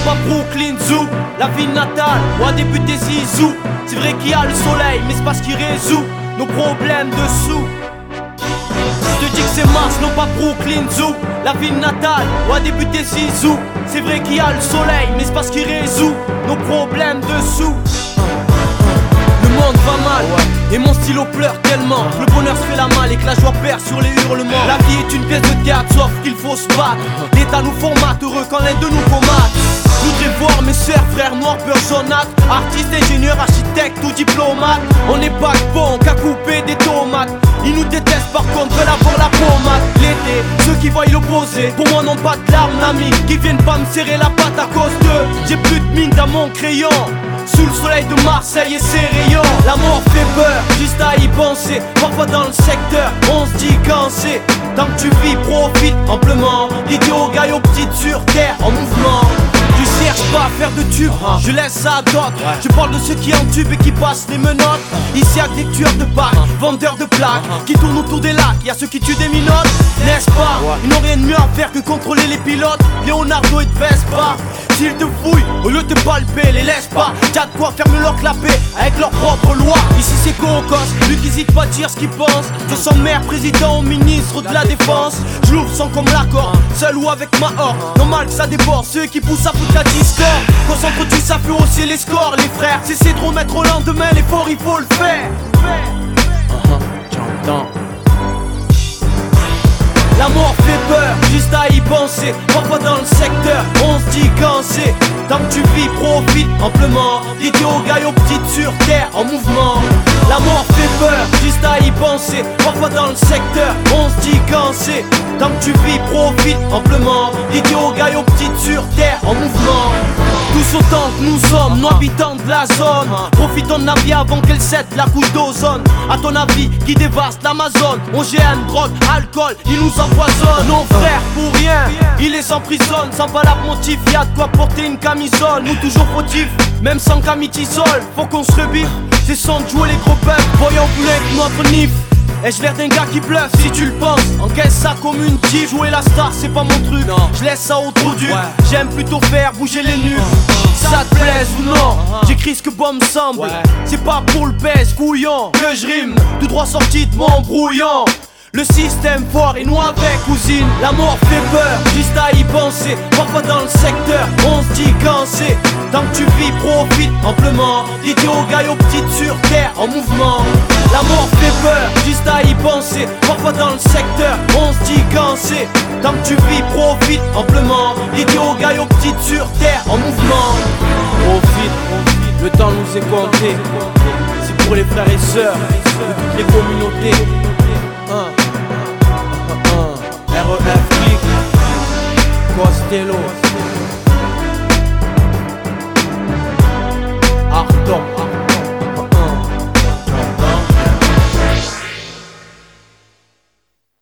pas Brooklyn Zoo, la ville natale, où a débuté Zizou. C'est vrai qu'il y a le soleil, mais c'est parce qu'il résout nos problèmes de sous. Je te dis que c'est Mars, non pas Brooklyn Zoo, la ville natale, où a débuté Zizou. C'est vrai qu'il y a le soleil, mais c'est parce qu'il résout nos problèmes de sous. Le monde va mal, et mon stylo pleure tellement. Le bonheur se fait la malle et que la joie perd sur les hurlements. La vie est une pièce de théâtre, sauf qu'il faut se battre. L'État nous formate, heureux quand l'un de nous commate. Je voudrais voir mes sœurs, frères noirs, peur jaunâtre. Artistes, ingénieurs, architectes ou diplomates. On n'est pas bon qu'à couper des tomates. Ils nous détestent par contre, veulent avoir la pommade. L'été, ceux qui voient l'opposé, pour moi n'ont pas de larmes d'amis. Qui viennent pas me serrer la patte à cause d'eux. J'ai plus de mine dans mon crayon. Sous le soleil de Marseille et ses rayons. La mort fait peur, juste à y penser. Parfois dans le secteur, on se dit quand c'est. Tant que tu vis, profite amplement. L'idiot gagne aux petites sur terre, en mouvement. Je cherche pas à faire de tube, je laisse ça à d'autres. Je parle de ceux qui entubent et qui passent les menottes. Ici y'a des tueurs de bacs, vendeurs de plaques qui tournent autour des lacs, y'a ceux qui tuent des minottes. N'est-ce pas, ils n'ont rien de mieux à faire que contrôler les pilotes. Leonardo et de Vespa, s'ils te fouillent, au lieu de te palper, les laisse pas. Y'a de quoi fermer leur clapet avec leurs propres lois. Ici c'est Cocos, lui qui hésite pas à dire ce qu'il pense. De son maire, président, ministre de la défense. Je l'ouvre sans comme l'accord, seul ou avec ma horde. Normal que ça déborde, ceux qui poussent à foutre la discorde. Concentre-tu, ça fait hausser les scores, les frères. Cessez de remettre au lendemain, l'effort il faut le faire. J'entends. La mort fait peur, juste à y penser. Parfois dans le secteur, on se dit quand c'est. Tant que tu vis, profite amplement. L'idiot gagne aux petites sur terre, en mouvement. La mort fait peur, juste à y penser. Parfois dans le secteur, on se dit quand c'est. Tant que tu vis, profite amplement. L'idiot gagne aux petites sur terre, en mouvement. Tous autant que nous sommes, nous habitants de la zone. Profitons de la vie avant qu'elle cède la couche d'ozone. À ton avis, qui dévaste l'Amazone. OGM, drogue, alcool, ils nous empoisonnent. Nos frères pour rien, ils les emprisonnent. Sans valable motif, y'a de quoi porter une camisole. Nous toujours fautifs, même sans camitisol. Faut qu'on se rebiffe, c'est sans de jouer les gros peuples. Voyons plus que notre nif. Ai-je l'air d'un gars qui bluffe si tu le penses? Encaisse ça comme une tige. Jouer la star c'est pas mon truc, je laisse ça au trou dur. J'aime plutôt faire bouger les nuques. Ça te plaise ou non, j'écris ce que bon me semble. C'est pas pour le baisse couillon que je rime, tout droit sorti de mon brouillon. Le système fort et nous avec cousine. La mort fait peur, juste à y penser. Parfois dans le secteur, on se dit quand c'est. Tant que tu vis, profite amplement. L'idiot gagne aux petites sur terre, en mouvement. La mort fait peur, juste à y penser. Parfois dans le secteur, on se dit quand c'est. Tant que tu vis, profite amplement. L'idiot gagne aux petites sur terre, en mouvement. Profite, le temps nous est compté. C'est pour les frères et sœurs de toutes les communautés. REF Click, Costello.